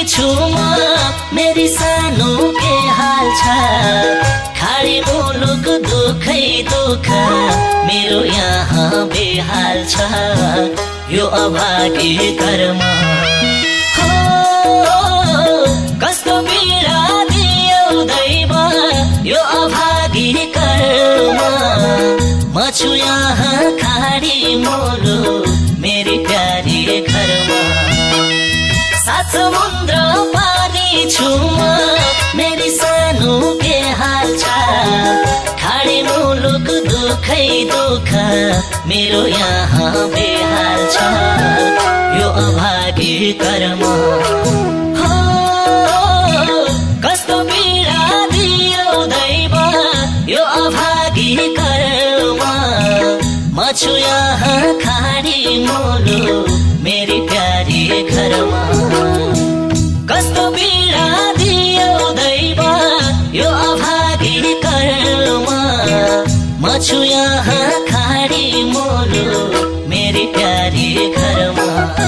छु म मेरी सानो के हाल छ खाडी मुलुक दुखै दुख मेरो यहाँ बेहाल छ यो अभागी कर्म हो कस्तो पीडा दियो दैव यो अभागी कर्म म छु यहाँ खाडी मुलुक मेरी प्यारी घरमा सात समुद्र पारी छु म मेरी सानो के हाल छ खाडी मुलुक दुखै दुख मेरो यहाँ बेहाल छ यो अभागी कर्म हो कस्तो पीडा दियो दैव यो अभागी कर्म म छु यहाँ खाडी मुलुक मेरी प्यारी घरमा कस्तो पीडा दियो दैव यो अभागी कर्म म छु यहाँ खाडी मुलुक मेरी प्यारी घरमा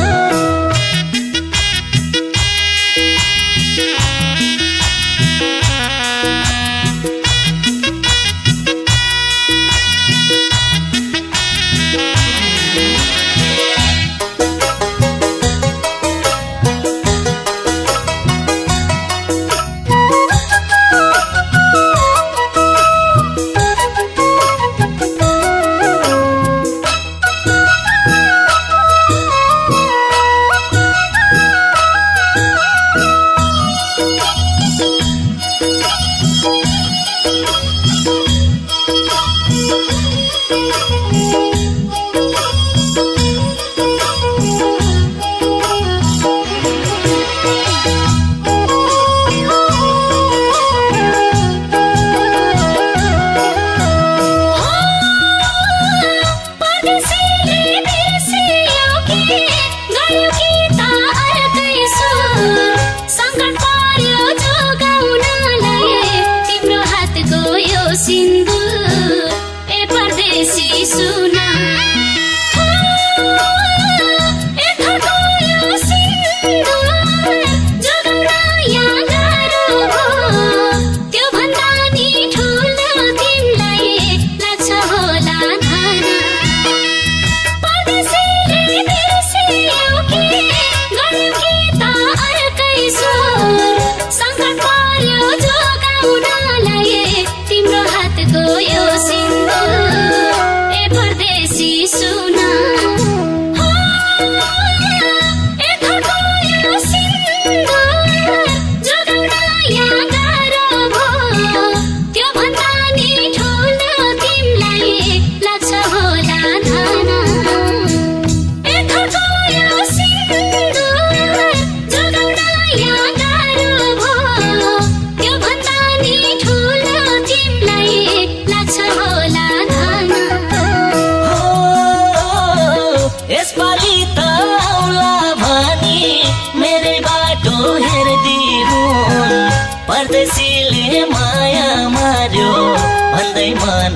परदेशीले माया मार्यो भन्दै मन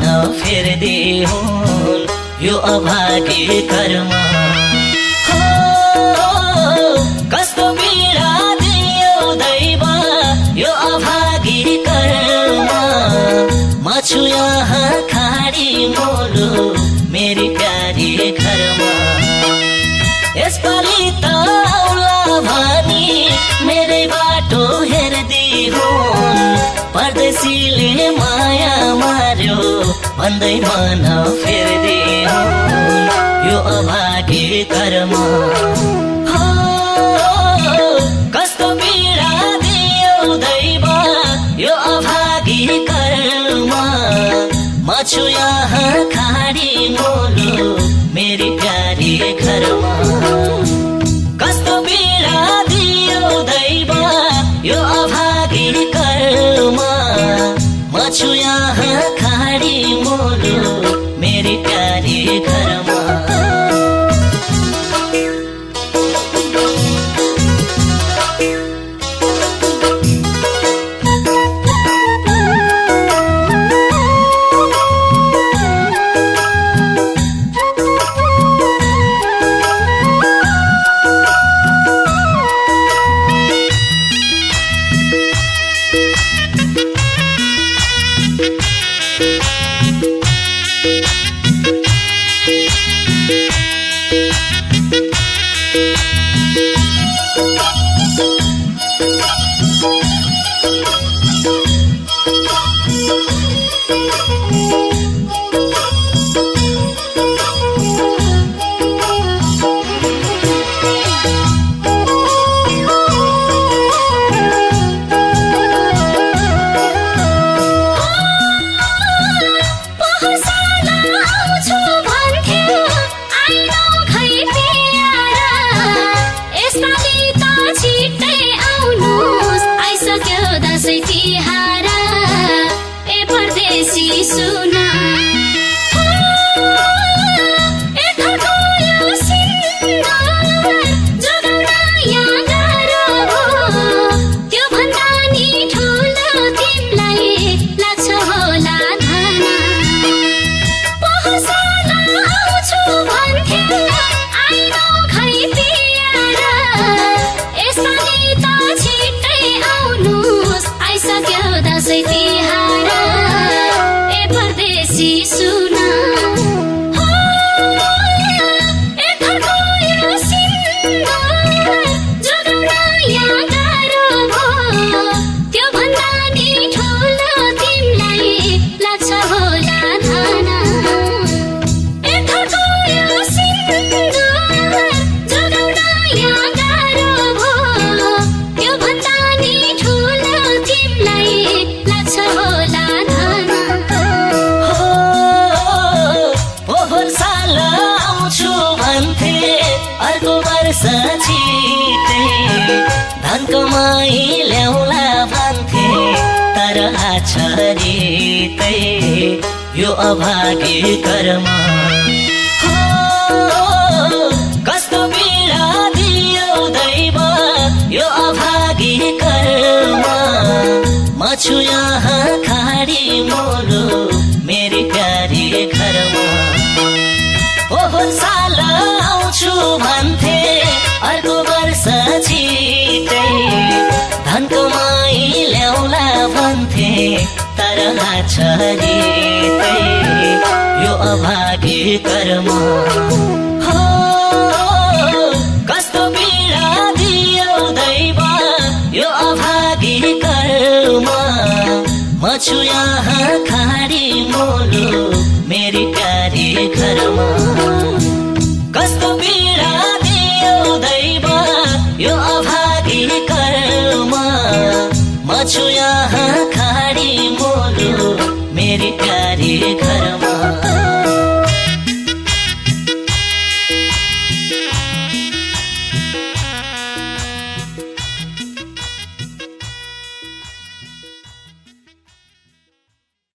फेर्दिहुन् यो अभागी कर्म हो कस्तो पीडा दियो दैव यो अभागी कर्म म छु यहाँ खाडी मुलुक मेरी प्यारी घरमा यसपालि त आउला भनी मेरै बाटो हेर्दिहुन् परदेशीले माया मार्यो भन्दै मन फेर्दिहुन् यो अभागी कर्म हो कस्तो पीडा दियो दैव यो अभागी कर्म म छु यहाँ खाडी मुलुक मेरी प्यारी घरमा कस्तो पीडा दियो दैव यो अभागी कर्म म छु यहाँ खाडी मुलुक मेरी प्यारी घरमा धन कमाई ल्याउला भन्थे तर आछरितै यो अभागी कर्म कस्तो पीडा दियो दैव यो अभागी कर्म म छु यहाँ खाडी मोलो मेरी प्यारी घरमा ओहो साल आउँछु भन्थे अर्को वर्ष छिटै धन कमाई ल्याउला भन्थे तर आछरितै यो अभागी कर्म कस्तो पीडा दियो दैव यो अभागी कर्म म छु यहाँ खाडी मोलो मेरी प्यारी घरमा कस्तो पीडा दियो दैव यो अभागी कर्म म छु यहाँ खाडी